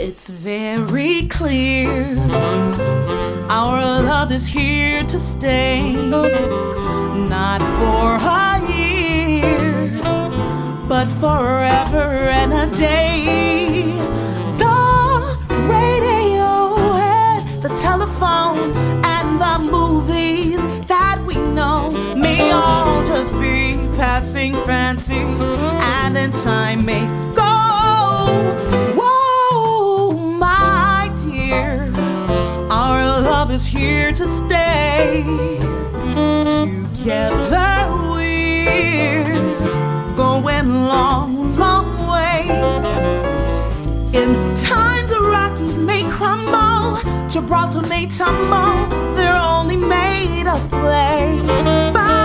It's very clear our love is here to stay, not for a year, but forever and a day. The radio and the telephone and the movies that we know may all just be passing fancies, and in time may go. Whoa, my dear, our love is here to stay. Together we're going long, long ways. In time the Rockies may crumble, Gibraltar may tumble, they're only made of clay. But